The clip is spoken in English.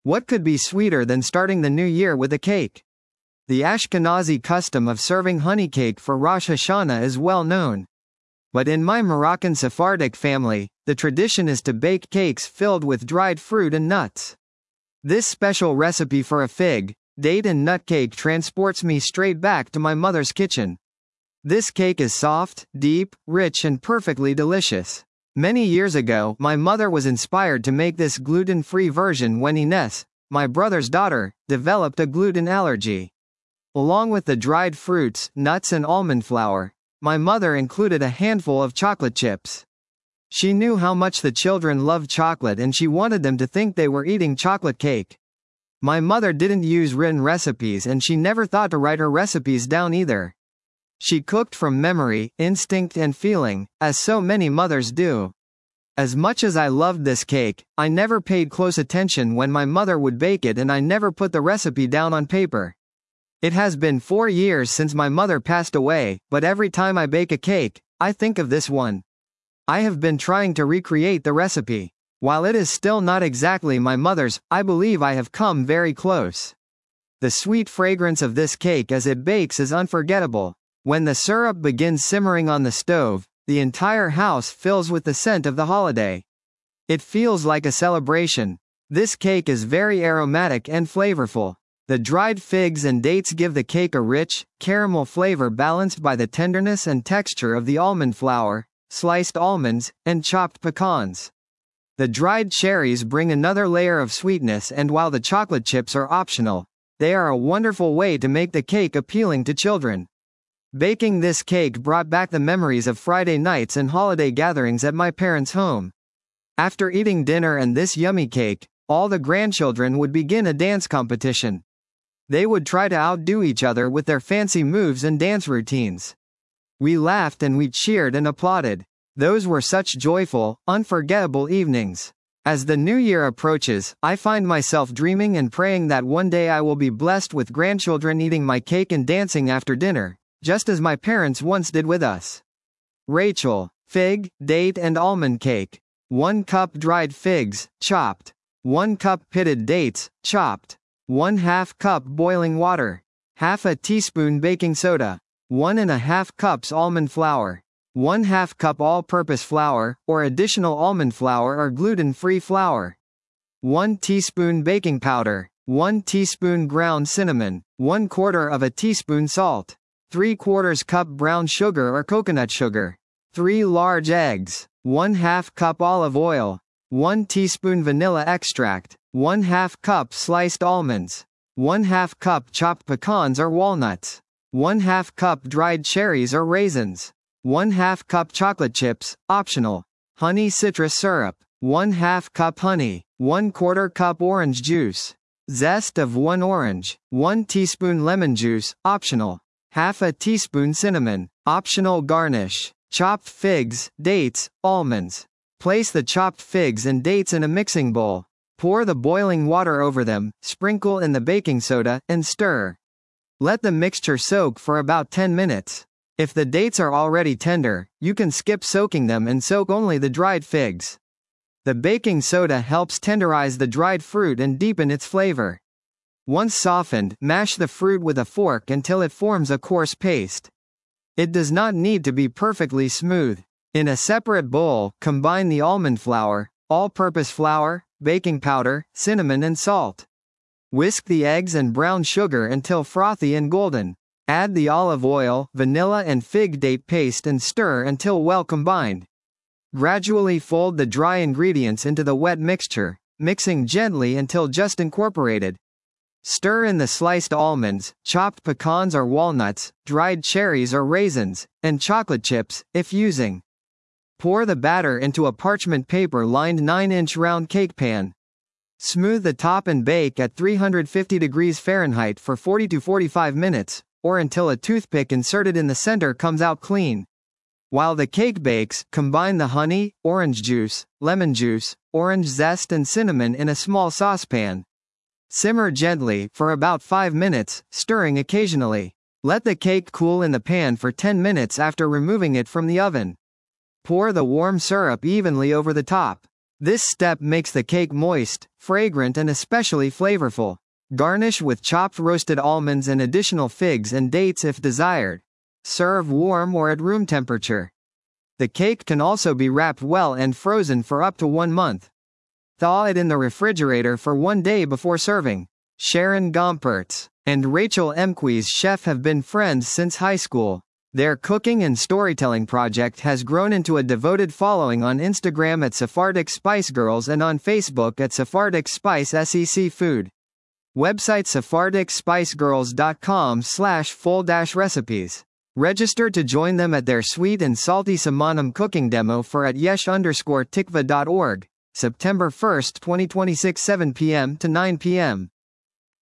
What could be sweeter than starting the new year with a cake? The Ashkenazi custom of serving honey cake for Rosh Hashanah is well known. But in my Moroccan Sephardic family, the tradition is to bake cakes filled with dried fruit and nuts. This special recipe for a fig, date and nut cake transports me straight back to my mother's kitchen. This cake is soft, deep, rich and perfectly delicious. Many years ago, my mother was inspired to make this gluten-free version when Ines, my brother's daughter, developed a gluten allergy. Along with the dried fruits, nuts and almond flour, my mother included a handful of chocolate chips. She knew how much the children loved chocolate and she wanted them to think they were eating chocolate cake. My mother didn't use written recipes and she never thought to write her recipes down either. She cooked from memory, instinct and feeling, as so many mothers do. As much as I loved this cake, I never paid close attention when my mother would bake it and I never put the recipe down on paper. It has been 4 years since my mother passed away, but every time I bake a cake, I think of this one. I have been trying to recreate the recipe. While it is still not exactly my mother's, I believe I have come very close. The sweet fragrance of this cake as it bakes is unforgettable. When the syrup begins simmering on the stove, the entire house fills with the scent of the holiday. It feels like a celebration. This cake is very aromatic and flavorful. The dried figs and dates give the cake a rich, caramel flavor balanced by the tenderness and texture of the almond flour, sliced almonds, and chopped pecans. The dried cherries bring another layer of sweetness, and while the chocolate chips are optional, they are a wonderful way to make the cake appealing to children. Baking this cake brought back the memories of Friday nights and holiday gatherings at my parents' home. After eating dinner and this yummy cake, all the grandchildren would begin a dance competition. They would try to outdo each other with their fancy moves and dance routines. We laughed and we cheered and applauded. Those were such joyful, unforgettable evenings. As the new year approaches, I find myself dreaming and praying that one day I will be blessed with grandchildren eating my cake and dancing after dinner, just as my parents once did with us. Rachel, fig, date and almond cake. 1 cup dried figs, chopped. 1 cup pitted dates, chopped. 1/2 cup boiling water. Half a teaspoon baking soda. 1½ cups almond flour. 1/2 cup all-purpose flour, or additional almond flour or gluten-free flour. 1 teaspoon baking powder. 1 teaspoon ground cinnamon. 1/4 teaspoon salt. 3/4 cup brown sugar or coconut sugar. 3 large eggs. 1/2 cup olive oil. 1 teaspoon vanilla extract. 1/2 cup sliced almonds. 1/2 cup chopped pecans or walnuts. 1/2 cup dried cherries or raisins. 1/2 cup chocolate chips, optional. Honey citrus syrup. 1/2 cup honey. 1/4 cup orange juice. Zest of 1 orange. 1 teaspoon lemon juice, optional. Half a teaspoon cinnamon, optional garnish. Chopped figs, dates, almonds. Place the chopped figs and dates in a mixing bowl. Pour the boiling water over them, sprinkle in the baking soda, and stir. Let the mixture soak for about 10 minutes. If the dates are already tender, you can skip soaking them and soak only the dried figs. The baking soda helps tenderize the dried fruit and deepen its flavor. Once softened, mash the fruit with a fork until it forms a coarse paste. It does not need to be perfectly smooth. In a separate bowl, combine the almond flour, all-purpose flour, baking powder, cinnamon and salt. Whisk the eggs and brown sugar until frothy and golden. Add the olive oil, vanilla and fig date paste and stir until well combined. Gradually fold the dry ingredients into the wet mixture, mixing gently until just incorporated. Stir in the sliced almonds, chopped pecans or walnuts, dried cherries or raisins, and chocolate chips, if using. Pour the batter into a parchment paper-lined 9-inch round cake pan. Smooth the top and bake at 350 degrees Fahrenheit for 40 to 45 minutes, or until a toothpick inserted in the center comes out clean. While the cake bakes, combine the honey, orange juice, lemon juice, orange zest and cinnamon in a small saucepan. Simmer gently for about 5 minutes, stirring occasionally. Let the cake cool in the pan for 10 minutes after removing it from the oven. Pour the warm syrup evenly over the top. This step makes the cake moist, fragrant and especially flavorful. Garnish with chopped roasted almonds and additional figs and dates if desired. Serve warm or at room temperature. The cake can also be wrapped well and frozen for up to 1 month. Thaw it in the refrigerator for 1 day before serving. Sharon Gompertz and Rachel Emquist chef have been friends since high school. Their cooking and storytelling project has grown into a devoted following on Instagram at Sephardic Spice Girls and on Facebook at Sephardic Spice SEC Food. Website sephardicspicegirls.com/full-recipes. Register to join them at their sweet and salty Simonim cooking demo for at yesh_tikva.org, September 1, 2026 7 p.m. to 9 p.m.